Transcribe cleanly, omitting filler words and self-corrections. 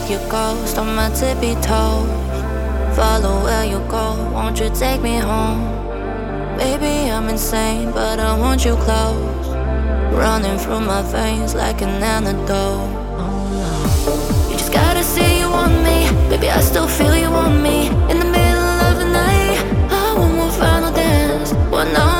like your ghost on my tippy toes. Follow where you go, won't you take me home? Maybe I'm insane, but I want you close, running through my veins like an antidote. You just gotta say you want me, baby, I still feel you want me. In the middle of the night, I want one final dance, one hour